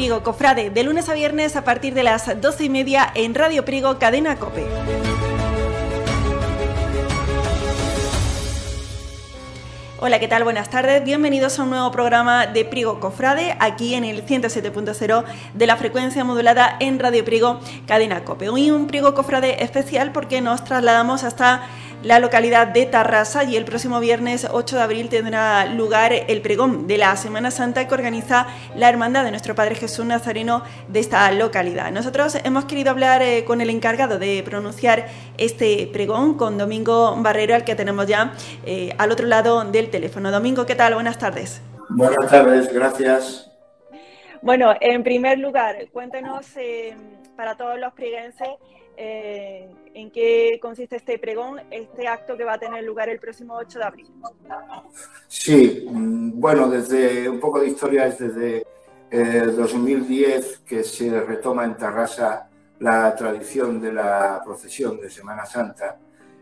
Priego Cofrade, de lunes a viernes a partir de las 12:30 en Radio Priego, Cadena COPE. Hola, ¿qué tal? Buenas tardes. Bienvenidos a un nuevo programa de Priego Cofrade, aquí en el 107.0 de la frecuencia modulada en Radio Priego, Cadena COPE. Hoy un Priego Cofrade especial porque nos trasladamos hasta la localidad de Tarrasa y el próximo viernes 8 de abril tendrá lugar el pregón de la Semana Santa que organiza la Hermandad de Nuestro Padre Jesús Nazareno de esta localidad. Nosotros hemos querido hablar con el encargado de pronunciar este pregón, con Domingo Barrero, al que tenemos ya al otro lado del teléfono. Domingo, ¿qué tal? Buenas tardes. Buenas tardes, gracias. Bueno, en primer lugar, cuéntenos para todos los prieguenses en qué consiste este pregón, este acto que va a tener lugar el próximo 8 de abril. Sí, bueno, desde un poco de historia es desde 2010 que se retoma en Tarrasa la tradición de la procesión de Semana Santa.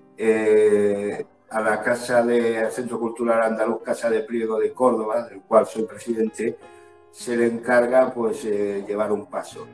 A la al Centro Cultural Andaluz Casa de Priego de Córdoba, del cual soy presidente, se le encarga pues llevar un paso.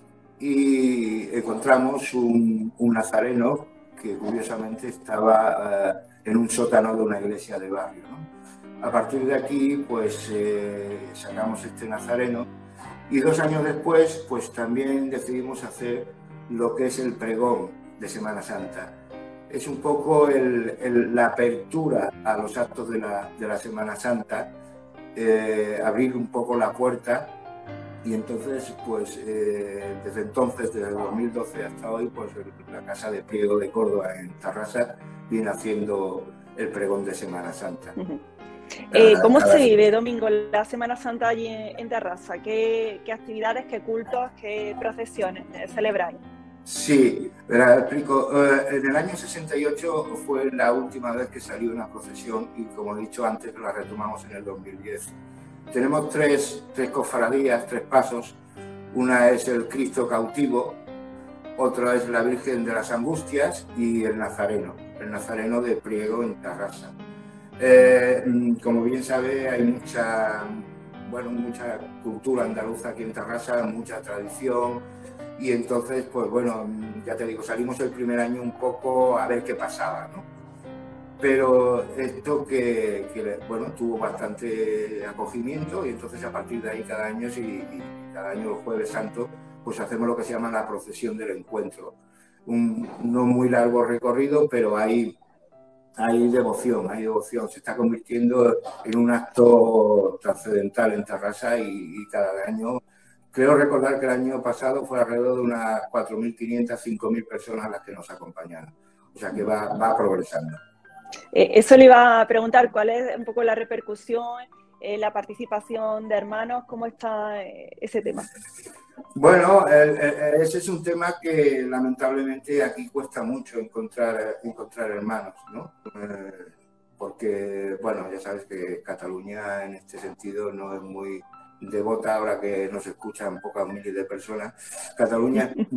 Y encontramos un nazareno que curiosamente estaba en un sótano de una iglesia de barrio, ¿no? A partir de aquí pues sacamos este nazareno y 2 años después pues también decidimos hacer lo que es el pregón de Semana Santa. Es un poco la apertura a los actos de la Semana Santa, abrir un poco la puerta. Y entonces, pues desde entonces, desde 2012 hasta hoy, pues la Casa de Priego de Córdoba en Tarrasa viene haciendo el pregón de Semana Santa. ¿Cómo se vive, Domingo, la Semana Santa allí en Tarrasa? ¿Qué actividades, qué cultos, qué procesiones celebráis? Sí, verá, explico. En el año 68 fue la última vez que salió una procesión y, como he dicho antes, la retomamos en el 2010. Tenemos tres cofradías, 3 pasos. Una es el Cristo cautivo, otra es la Virgen de las Angustias y el Nazareno de Priego en Tarrasa. Como bien sabe, hay mucha cultura andaluza aquí en Tarrasa, mucha tradición. Y entonces, pues bueno, ya te digo, salimos el primer año un poco a ver qué pasaba, ¿no? Pero esto bueno, tuvo bastante acogimiento y entonces a partir de ahí cada año el Jueves Santo, pues hacemos lo que se llama la procesión del encuentro. No muy largo recorrido, pero hay devoción, se está convirtiendo en un acto trascendental en Tarrasa y cada año. Creo recordar que el año pasado fue alrededor de unas 4.500, 5.000 personas las que nos acompañaron. O sea que va progresando. Eso le iba a preguntar, ¿cuál es un poco la repercusión, la participación de hermanos? ¿Cómo está ese tema? Bueno, ese es un tema que lamentablemente aquí cuesta mucho encontrar hermanos, ¿no? Porque, bueno, ya sabes que Cataluña en este sentido no es muy devota, ahora que nos escuchan pocas miles de personas. Cataluña es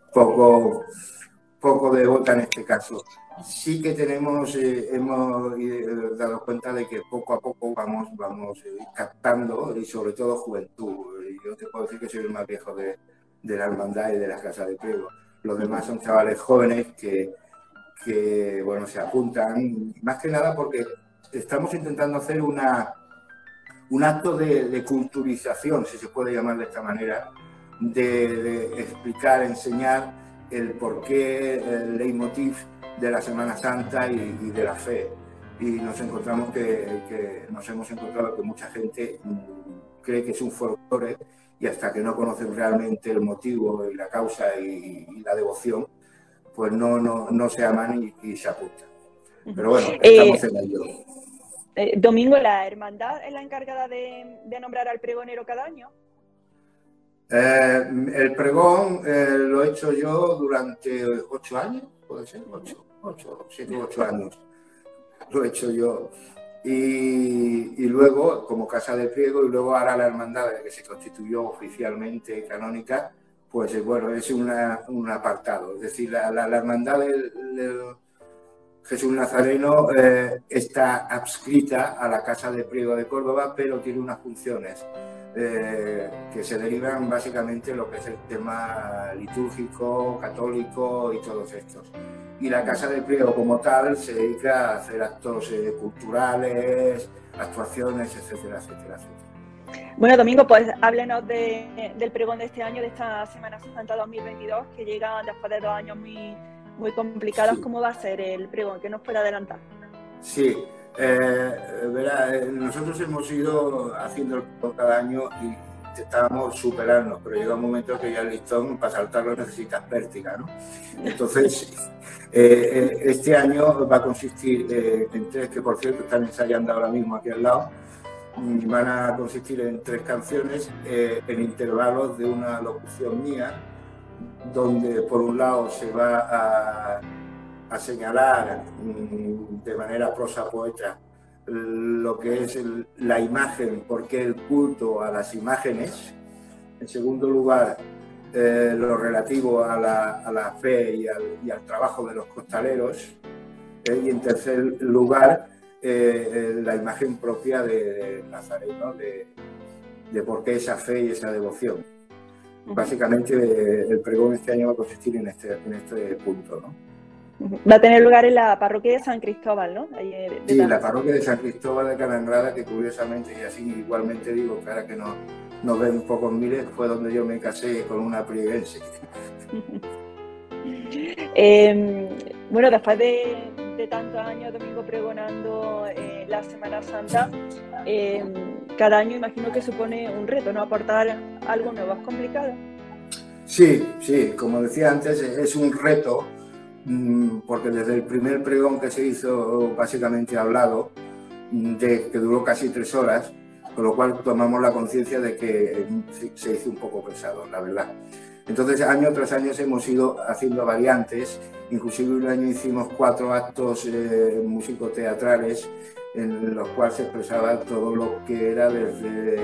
poco devota en este caso. Sí que hemos dado cuenta de que poco a poco vamos captando, y sobre todo juventud. Yo te puedo decir que soy el más viejo de la hermandad y de las casas de Priego. Los demás son chavales jóvenes que bueno, se apuntan, más que nada porque estamos intentando hacer un acto de culturización, si se puede llamar de esta manera, de explicar, enseñar el porqué, el leitmotiv de la Semana Santa y de la fe. Y nos encontramos nos hemos encontrado que mucha gente cree que es un folclore y hasta que no conocen realmente el motivo y la causa y la devoción, pues no se aman y se apuntan. Pero bueno, estamos en ello. Domingo, ¿la hermandad es la encargada de nombrar al pregonero cada año? El pregón lo he hecho yo durante 8 años, puede ser, 7 u 8 años. Lo he hecho yo. Y luego, como Casa de Priego, y luego ahora la hermandad que se constituyó oficialmente canónica, pues bueno, es un apartado. Es decir, la hermandad del Jesús Nazareno está adscrita a la Casa de Priego de Córdoba, pero tiene unas funciones que se derivan básicamente de lo que es el tema litúrgico, católico y todos estos. Y la Casa de Priego como tal se dedica a hacer actos culturales, actuaciones, etcétera, etcétera, etcétera. Bueno, Domingo, pues háblenos del pregón de este año, de esta Semana Santa 2022, que llega después de 2 años muy complicados. Sí. ¿Cómo va a ser el pregón? ¿Qué nos puede adelantar? Sí, nosotros hemos ido haciendo el pregón cada año y intentábamos superarnos, pero llega un momento que ya el listón, para saltarlo, necesitas pértiga, ¿no? Entonces, este año va a consistir en 3, que por cierto están ensayando ahora mismo aquí al lado. Van a consistir en 3 canciones en intervalos de una locución mía, donde por un lado se va a señalar de manera prosa poeta lo que es la imagen, porque el culto a las imágenes. En segundo lugar, lo relativo a la fe y al trabajo de los costaleros. Y en tercer lugar, la imagen propia de Nazareno, de por qué esa fe y esa devoción. Básicamente, el pregón este año va a consistir en este punto, ¿no? Va a tener lugar en la parroquia de San Cristóbal, ¿no? Sí, la parroquia de San Cristóbal de Calangrada, que curiosamente, y así igualmente digo, que ahora que nos ven pocos miles, fue donde yo me casé con una prieguense. Bueno, después de tantos años, Domingo, pregonando la Semana Santa, cada año imagino que supone un reto, ¿no? Aportar algo nuevo. ¿Es complicado? Sí, como decía antes, es un reto, porque desde el primer pregón que se hizo básicamente hablado, que duró casi 3 horas, con lo cual tomamos la conciencia de que se hizo un poco pesado, la verdad. Entonces, año tras año hemos ido haciendo variantes, inclusive un año hicimos 4 actos músico-teatrales en los cuales se expresaba todo lo que era desde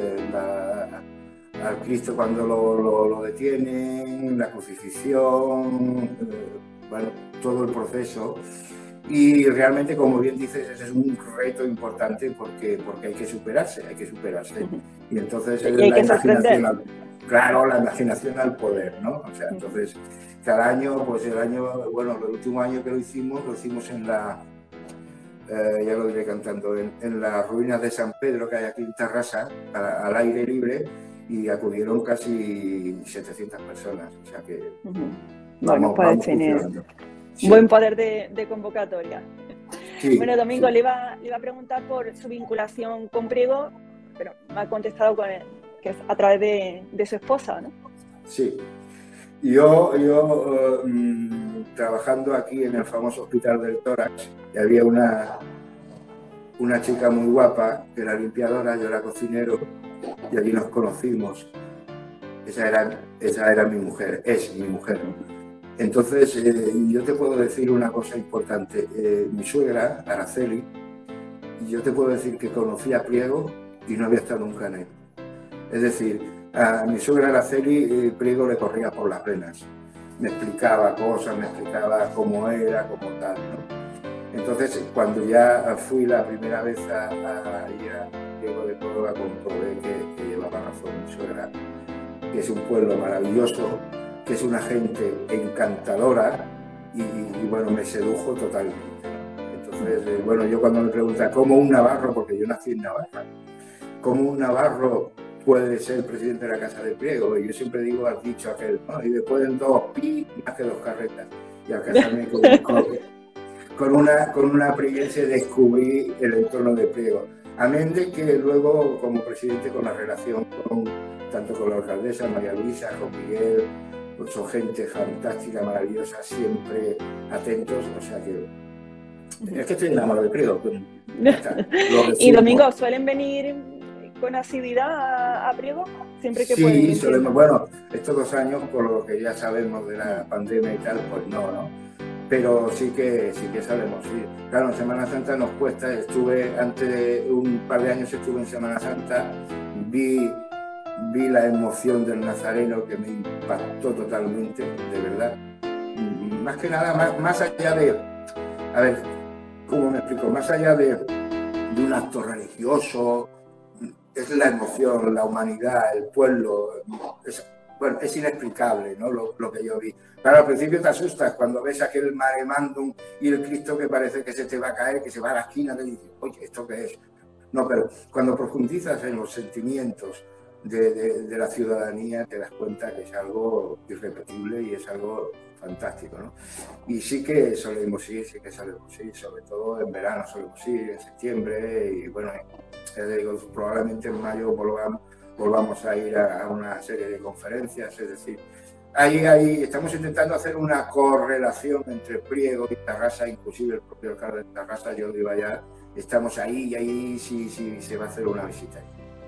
al Cristo cuando lo detienen, la crucifixión, bueno, todo el proceso. Y realmente, como bien dices, ese es un reto importante porque hay que superarse. Y entonces la imaginación, claro, la imaginación al poder, ¿no? O sea, entonces, cada año, pues el último año que lo hicimos en la, ya lo diré cantando, en las ruinas de San Pedro que hay aquí en Tarrasa, al aire libre, y acudieron casi 700 personas. O sea que bueno, puedes tener buen poder de convocatoria. Sí, bueno, Domingo, sí. le iba a preguntar por su vinculación con Priego, pero me ha contestado que es a través de su esposa, ¿no? Sí. Yo trabajando aquí en el famoso Hospital del Tórax, y había una chica muy guapa que era limpiadora, yo era cocinero, y allí nos conocimos. Esa era mi mujer, es mi mujer. Entonces, yo te puedo decir una cosa importante. Mi suegra, Araceli, yo te puedo decir que conocí a Priego y no había estado nunca en él. Es decir, a mi suegra Araceli, Priego le corría por las venas. Me explicaba cosas, me explicaba cómo era, cómo tal, ¿no? Entonces, cuando ya fui la primera vez a Priego de Córdoba, comprobé que llevaba razón mi suegra, que es un pueblo maravilloso, que es una gente encantadora y bueno, me sedujo totalmente. Entonces, yo cuando me preguntan, ¿cómo un navarro? Porque yo nací en Navarra, ¿cómo un navarro puede ser presidente de la Casa de Priego? Y yo siempre digo, has dicho aquel, ¿no? Y después en 2 más que 2 carretas. Y al casarme con una prieguense descubrí el entorno de Priego. Amén de que luego, como presidente, con la relación tanto con la alcaldesa María Luisa, con Miguel, pues son gente fantástica, maravillosa, siempre atentos, o sea que es que estoy enamorado de Priego. Y Domingo, ¿suelen venir con asiduidad a Priego? Siempre que pueden. Sí, solemos. Bueno, estos 2 años, por lo que ya sabemos de la pandemia y tal, pues no. Pero sí que sabemos, sí. Claro, en Semana Santa nos cuesta. Antes de un par de años estuve en Semana Santa, vi la emoción del Nazareno que me impactó totalmente, de verdad. Más que nada, más allá de, a ver, ¿cómo me explico? Más allá de un acto religioso, es la emoción, la humanidad, el pueblo. Bueno, es inexplicable, ¿no? Lo que yo vi. Claro, al principio te asustas cuando ves aquel mare magnum y el Cristo que parece que se te va a caer, que se va a la esquina, te dices, oye, ¿esto qué es? No, pero cuando profundizas en los sentimientos de la ciudadanía, te das cuenta que es algo irrepetible y es algo fantástico, ¿no? Y sí que solemos ir, sobre todo en verano solemos ir, en septiembre, y bueno, digo, probablemente en mayo volvamos a ir a una serie de conferencias, es decir, ahí estamos intentando hacer una correlación entre Priego y Tarrasa, inclusive el propio alcalde de Tarrasa, Jordi Bayar, estamos ahí y ahí sí se va a hacer una visita.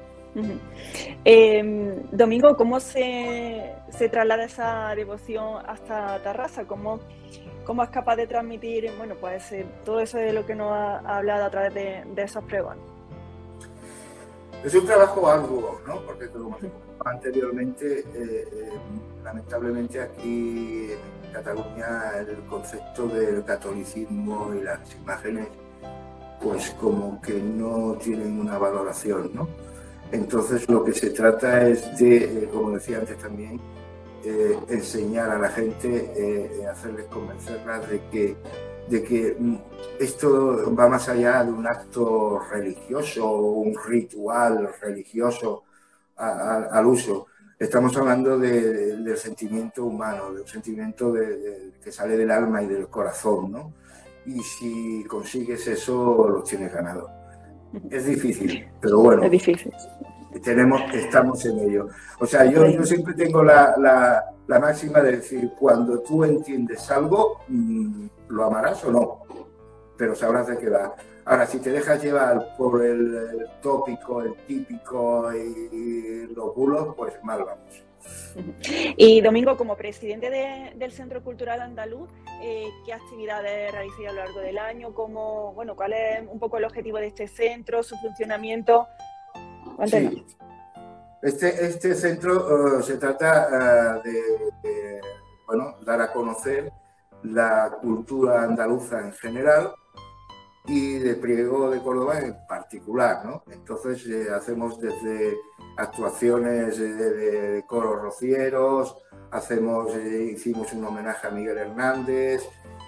Domingo, ¿cómo se traslada esa devoción hasta Tarrasa? ¿Cómo es capaz de transmitir, bueno, pues todo eso de lo que nos ha hablado a través de esos pregones? Es un trabajo arduo, ¿no? Porque como anteriormente, lamentablemente aquí en Cataluña el concepto del catolicismo y las imágenes pues como que no tienen una valoración, ¿no? Entonces lo que se trata es de, como decía antes también, enseñar a la gente, hacerles convencerlas de que esto va más allá de un acto religioso o un ritual religioso al uso. Estamos hablando del sentimiento humano, del sentimiento que sale del alma y del corazón, ¿no? Y si consigues eso, lo tienes ganado. Es difícil, pero bueno. Es difícil. Estamos en ello. O sea, yo siempre tengo la máxima de decir, cuando tú entiendes algo, lo amarás o no, pero sabrás de qué va. Ahora, si te dejas llevar por el tópico, el típico y los bulos, pues mal vamos. Y Domingo, como presidente del Centro Cultural Andaluz, ¿qué actividades realizáis a lo largo del año? ¿Cuál es un poco el objetivo de este centro, su funcionamiento? Sí. Este centro se trata de dar a conocer la cultura andaluza en general y de Priego de Córdoba en particular, ¿no? Entonces hacemos desde actuaciones de coros rocieros, hicimos un homenaje a Miguel Hernández,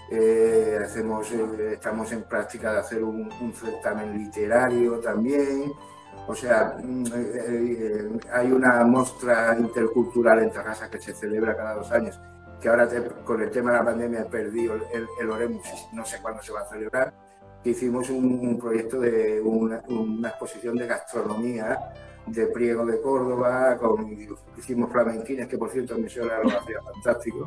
estamos en práctica de hacer un certamen literario también. O sea, hay una muestra intercultural en Tarrasa que se celebra cada 2 años, que ahora con el tema de la pandemia he perdido el Oremus, no sé cuándo se va a celebrar, que hicimos un proyecto de una exposición de gastronomía de Priego de Córdoba, hicimos flamenquines, que por cierto mi suegra lo hacía fantástico,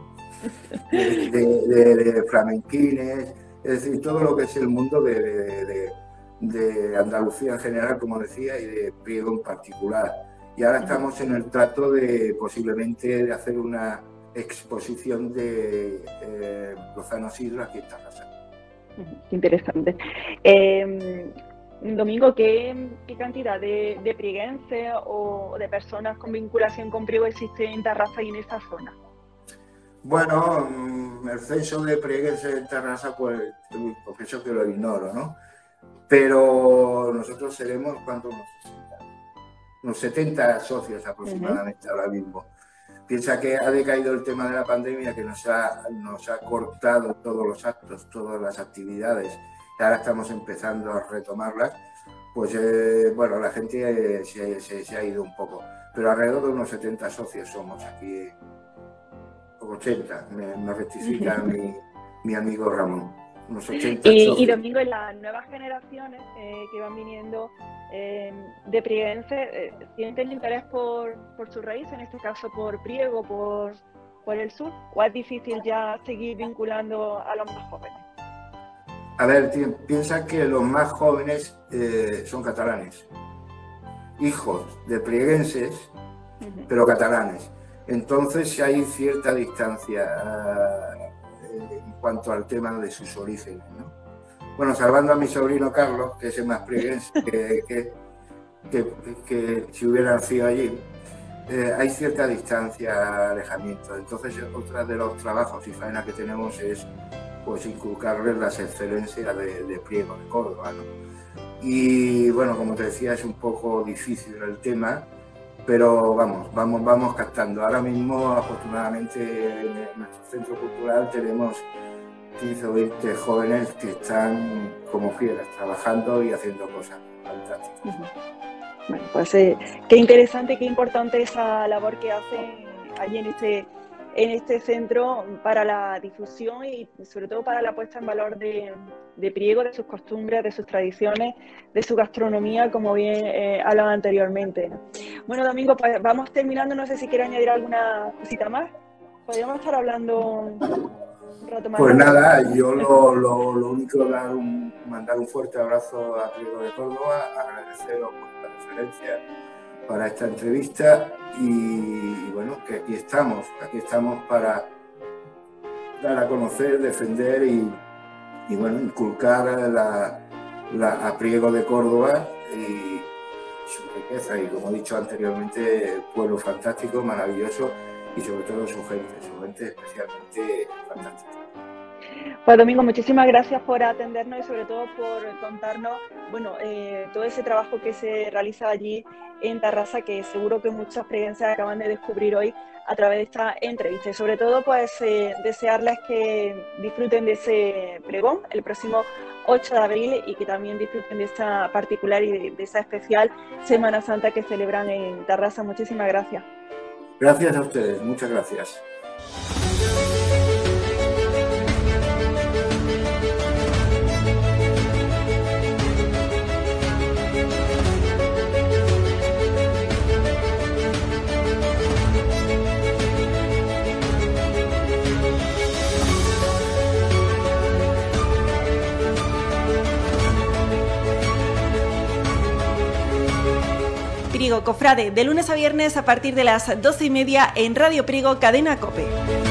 de flamenquines, es decir, todo lo que es el mundo de Andalucía en general, como decía, y de Priego en particular. Y ahora estamos en el trato de posiblemente de hacer una exposición de Lozano Sidro aquí en Tarrasa. Qué interesante. Domingo, ¿qué cantidad de prieguenses o de personas con vinculación con Priego existe en Tarrasa y en esta zona? Bueno, el censo de prieguenses en Tarrasa, pues confieso que lo ignoro, ¿no? Pero nosotros seremos, ¿cuántos? Unos 70 socios aproximadamente ahora mismo. Piensa que ha decaído el tema de la pandemia, que nos ha cortado todos los actos, todas las actividades, y ahora estamos empezando a retomarlas, pues la gente se ha ido un poco, pero alrededor de unos 70 socios somos aquí, 80, me rectifica mi amigo Ramón. Unos 80 y Domingo, en las nuevas generaciones que van viniendo de prieguenses, ¿sienten interés por su raíz, en este caso por Priego, por el sur? ¿O es difícil ya seguir vinculando a los más jóvenes? A ver, piensa que los más jóvenes son catalanes, hijos de prieguenses, pero catalanes. Entonces hay cierta distancia en cuanto al tema de sus orígenes, ¿no? Bueno, salvando a mi sobrino Carlos, que es el más prieguense que si hubiera nacido allí, hay cierta distancia, alejamiento. Entonces, otro de los trabajos y faenas que tenemos es pues inculcarles las excelencias de Priego de Córdoba, ¿no? y bueno, como te decía, es un poco difícil el tema, pero vamos captando. Ahora mismo, afortunadamente, en nuestro centro cultural tenemos 15 o 20 jóvenes que están como fieras, trabajando y haciendo cosas fantásticas. Bueno, pues qué interesante, qué importante esa labor que hacen allí en este centro para la difusión y sobre todo para la puesta en valor de Priego, de sus costumbres, de sus tradiciones, de su gastronomía, como bien hablaba anteriormente. Bueno, Domingo, pues vamos terminando, no sé si quiere añadir alguna cosita más. Podríamos estar hablando un rato más. Pues nada, yo lo único mandar un fuerte abrazo a Priego de Córdoba, agradeceros vuestra referencia para esta entrevista y bueno, que aquí estamos para dar a conocer, defender y bueno, inculcar a Priego de Córdoba y su riqueza y, como he dicho anteriormente, pueblo fantástico, maravilloso y sobre todo su gente especialmente fantástica. Pues Domingo, muchísimas gracias por atendernos y sobre todo por contarnos, bueno, todo ese trabajo que se realiza allí en Tarrasa, que seguro que muchas preguentas acaban de descubrir hoy a través de esta entrevista. Y sobre todo, pues desearles que disfruten de ese pregón el próximo 8 de abril y que también disfruten de esta particular y de esa especial Semana Santa que celebran en Tarrasa. Muchísimas gracias. Gracias a ustedes, muchas gracias. Priego Cofrade, de lunes a viernes a partir de las 12:30 en Radio Priego, Cadena COPE.